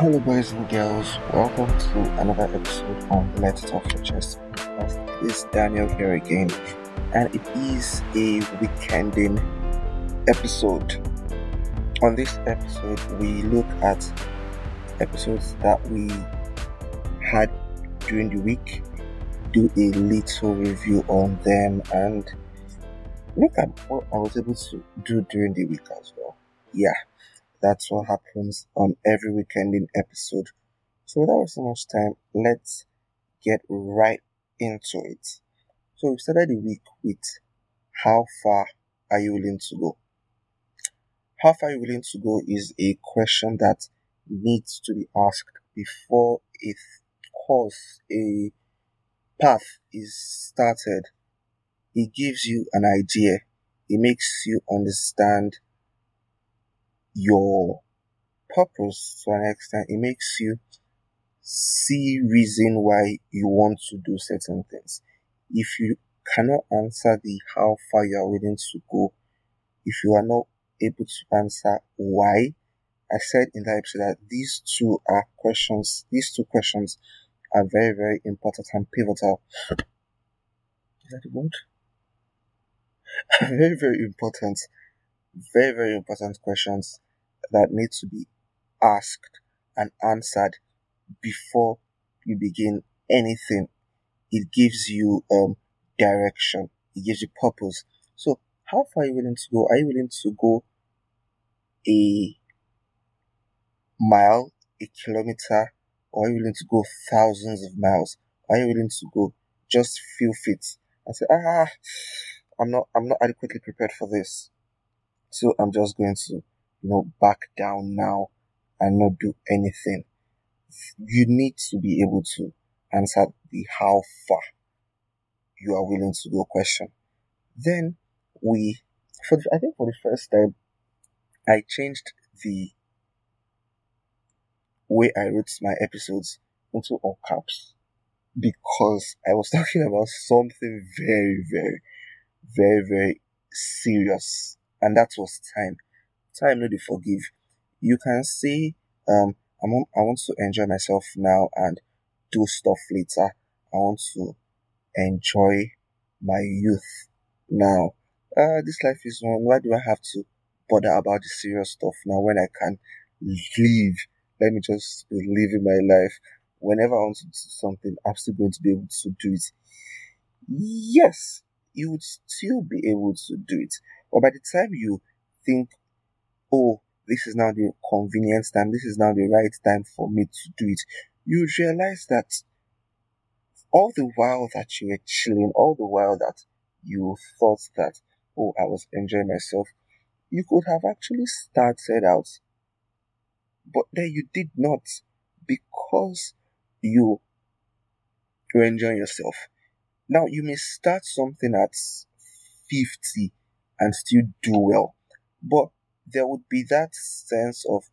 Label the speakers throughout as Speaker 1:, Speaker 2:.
Speaker 1: Hello, boys and girls. Welcome to another episode of the Let's Talk Your Chest podcast. It is Daniel here again, and it is a weekending episode. On this episode, we look at episodes that we had during the week, do a little review on them, and look at what I was able to do during the week as well. Yeah, that's what happens on every weekending episode. So without wasting much time, let's get right into it. So we started the week with how far are you willing to go? How far are you willing to go is a question that needs to be asked before a course, a path is started. It gives you an idea. It makes you understand your purpose to an extent. It makes you see reason why you want to do certain things. If you cannot answer the how far you are willing to go, if you are not able to answer why, I said in that episode that these two questions are very, very important and pivotal. Is that the word? Very, very important. Very, very important questions that need to be asked and answered before you begin anything. It gives you direction. It gives you purpose. So how far are you willing to go? Are you willing to go a mile, a kilometer, or are you willing to go thousands of miles? Are you willing to go just few feet and say, I'm not adequately prepared for this. So I'm just going to, back down now and not do anything. You need to be able to answer the how far you are willing to go question. Then I think for the first time, I changed the way I wrote my episodes into all caps because I was talking about something very, very, very, very serious, and that was time. Time, no, they forgive. You can say, I want to enjoy myself now and do stuff later. I want to enjoy my youth now. This life is one. Why do I have to bother about the serious stuff now when I can live? Let me just be living my life. Whenever I want to do something, I'm still going to be able to do it. Yes, you would still be able to do it. But by the time you think, oh, this is now the convenient time, this is now the right time for me to do it, you would realize that all the while that you were chilling, all the while that you thought that, oh, I was enjoying myself, you could have actually started out, but then you did not because you were enjoying yourself. Now, you may start something at 50 and still do well, but there would be that sense of,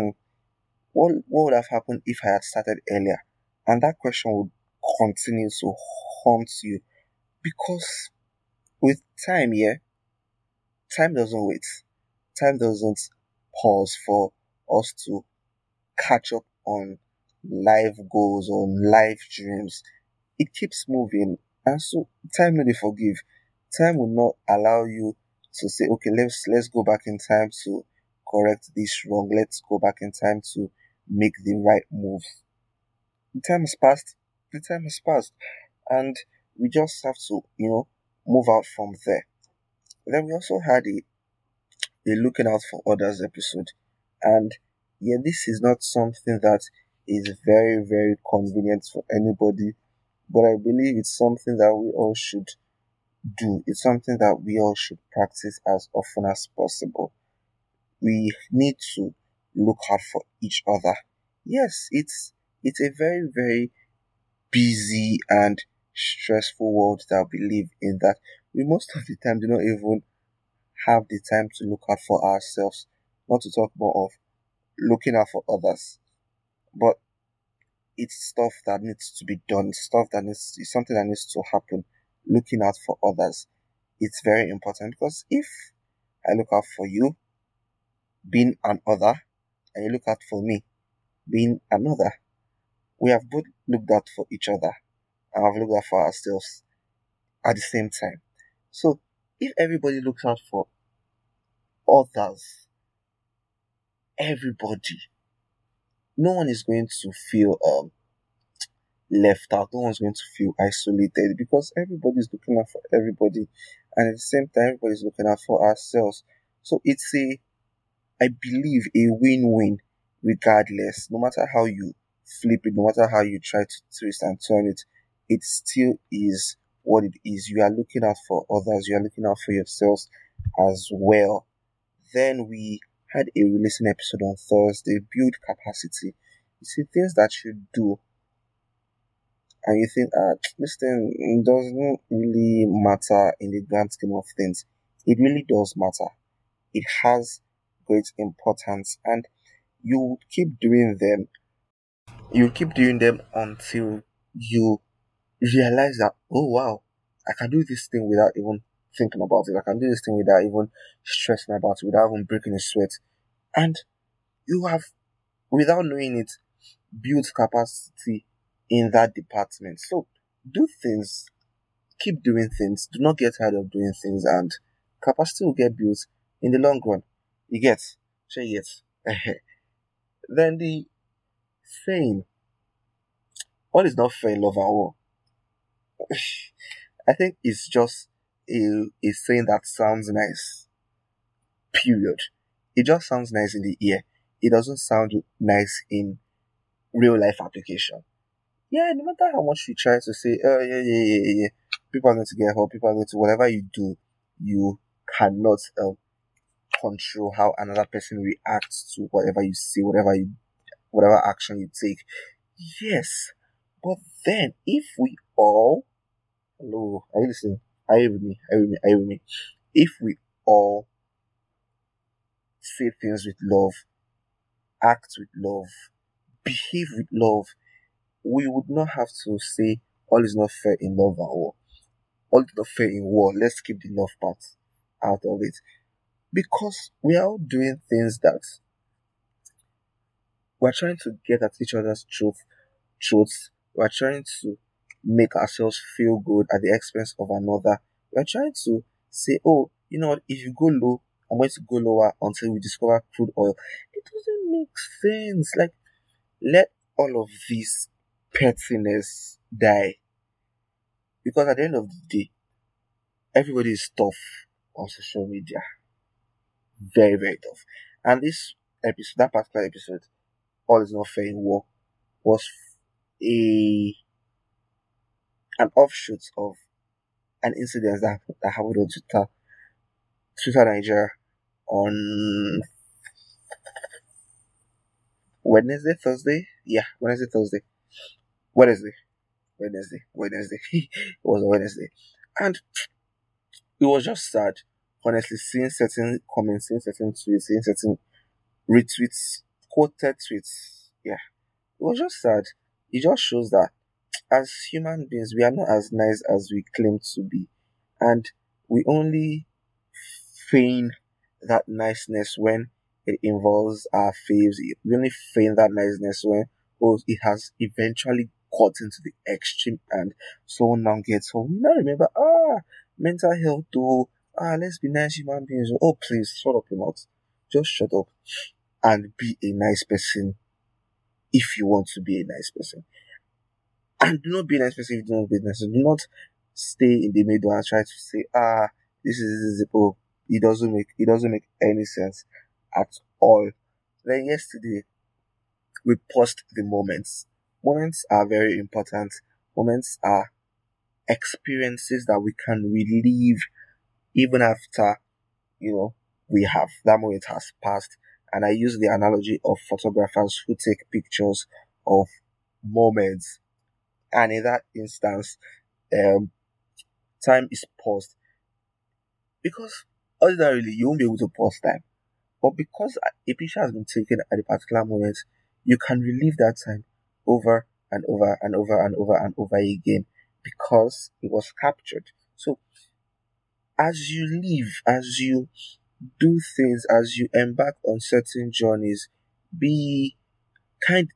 Speaker 1: what would have happened if I had started earlier? And that question would continue to haunt you because with time, yeah, time doesn't wait. Time doesn't pause for us to catch up on life goals, on life dreams. It keeps moving. And so time will forgive. Time will not allow you to say, okay, let's go back in time to correct this wrong. Let's go back in time to make the right move. The time has passed. The time has passed. And we just have to, move out from there. Then we also had a looking out for others episode. And yeah, this is not something that is very, very convenient for anybody, but I believe it's something that we all should do. It's something that we all should practice as often as possible. We need to look out for each other. Yes, it's a very, very busy and stressful world that we live in, that we most of the time do not even have the time to look out for ourselves, not to talk more of looking out for others. But it's stuff that needs to be done, it's something that needs to happen. Looking out for others, it's very important because if I look out for you, being an other, and you look out for me, being another. We have both looked out for each other and have looked out for ourselves at the same time. So if everybody looks out for others, everybody, no one is going to feel left out. No one's going to feel isolated because everybody's looking out for everybody, and at the same time, everybody's looking out for ourselves. So it's I believe, a win-win, regardless. No matter how you flip it, no matter how you try to twist and turn it, it still is what it is. You are looking out for others. You are looking out for yourselves as well. Then we had a releasing episode on Thursday. Build capacity. You see things that you do and you think, this thing doesn't really matter in the grand scheme of things. It really does matter. It has great importance, and you keep doing them. You keep doing them until you realize that, oh wow, I can do this thing without even thinking about it. I can do this thing without even stressing about it, without even breaking a sweat. And you have, without knowing it, built capacity in that department. So do things, keep doing things, do not get tired of doing things, and capacity will get built in the long run. You get? Sure, you get. Then the saying, all is not fair in love and war. I think it's just a saying that sounds nice, period. It just sounds nice in the ear. It doesn't sound nice in real life application. Yeah, no matter how much you try to say, oh, yeah, people are going to get hurt, people are going to, whatever you do, you cannot control how another person reacts to whatever you say, whatever action you take. Yes, but then if we all, hello, are you listening? Are you with me? Are you with me? Are you with me? If we all say things with love, act with love, behave with love, we would not have to say all is not fair in love and war. All is not fair in war. Let's keep the love part out of it. Because we are all doing things that we're trying to get at each other's truths. We're trying to make ourselves feel good at the expense of another. We're trying to say, oh, you know what, if you go low, I'm going to go lower until we discover crude oil. It doesn't make sense. Like, let all of this pettiness die. Because at the end of the day, everybody is tough on social media. Very, very tough. And this episode, that particular episode, All is Not Fair in War, was a an offshoot of an incident that happened on Twitter Nigeria on Wednesday, Thursday? Yeah, Wednesday, Thursday. Wednesday. Wednesday. It was a Wednesday. And it was just sad, honestly, seeing certain comments, seeing certain tweets, seeing certain retweets, quoted tweets. Yeah, it was just sad. It just shows that as human beings, we are not as nice as we claim to be. And we only feign that niceness when it involves our faves. We only feign that niceness when, oh, it has eventually gotten to the extreme and someone now gets home. You now remember, mental health, though. Let's be nice human beings. Oh, please, shut up your mouth. Just shut up and be a nice person if you want to be a nice person. And do not be a nice person if you do not be nice. Do not stay in the middle and try to say, oh, it doesn't make any sense at all. Then yesterday we paused the moments. Moments are very important. Moments are experiences that we can relive even after, we have that moment has passed. And I use the analogy of photographers who take pictures of moments. And in that instance, um, time is paused because ordinarily you won't be able to pause time. But because a picture has been taken at a particular moment, you can relive that time over and over and over and over and over again because it was captured. So as you live, as you do things, as you embark on certain journeys, be kind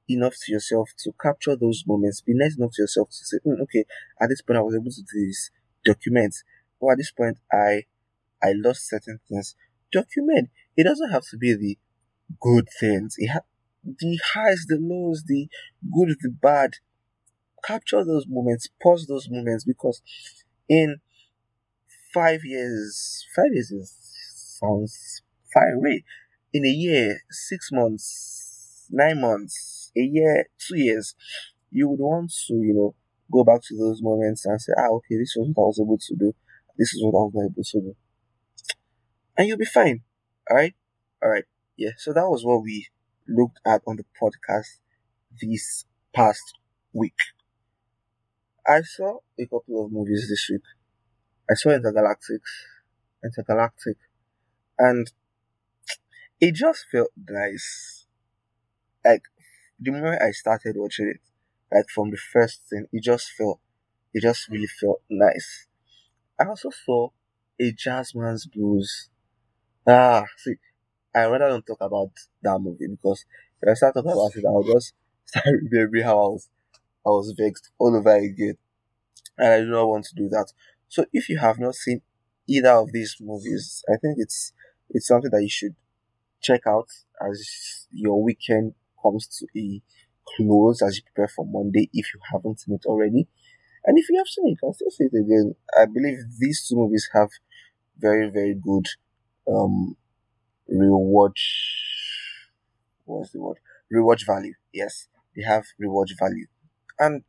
Speaker 1: enough to yourself to capture those moments. Be nice enough to yourself to say, okay, at this point I was able to do this. Document. Or at this point I lost certain things. Document. It doesn't have to be the good things. The highs, the lows, the good, the bad. Capture those moments. Pause those moments because in 5 years, 5 years sounds far away. In a year, 6 months, 9 months, a year, 2 years, you would want to, go back to those moments and say, okay, this was what I was able to do. This is what I was not able to do. And you'll be fine. All right? All right. Yeah. So that was what we looked at on the podcast this past week. I saw a couple of movies this week. I saw Intergalactic, and it just felt nice. Like the moment I started watching it, like from the first thing, it just really felt nice. I also saw a Jazzman's Blues. See, I rather don't talk about that movie because if I start talking about it, I'll just start remembering how I was vexed all over again, and I do not want to do that. So if you have not seen either of these movies, I think it's something that you should check out as your weekend comes to a close as you prepare for Monday if you haven't seen it already. And if you have seen it, you can still see it again. I believe these two movies have very, very good um rewatch what's the word? Rewatch value. Yes. They have rewatch value. And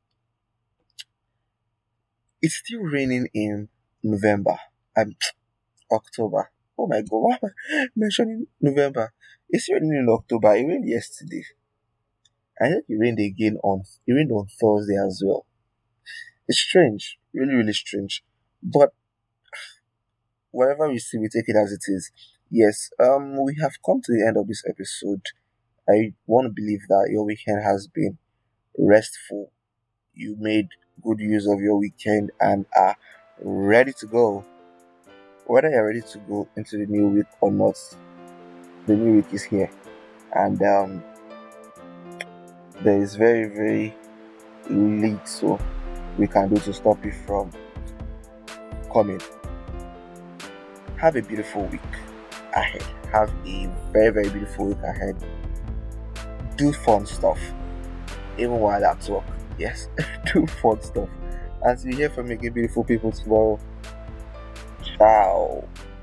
Speaker 1: it's still raining in November. October. Oh my god, why am I mentioning November? It's raining in October. It rained yesterday. I think it rained on Thursday as well. It's strange. Really, really strange. But whatever we see, we take it as it is. Yes, we have come to the end of this episode. I want to believe that your weekend has been restful. You made good use of your weekend and are ready to go. Whether you're ready to go into the new week or not, the new week is here. And there is very, very little we can do to stop it from coming. Have a beautiful week ahead. Have a very, very beautiful week ahead. Do fun stuff, even while at work. Yes, do fun stuff. As we hear from again, beautiful people tomorrow. Ciao.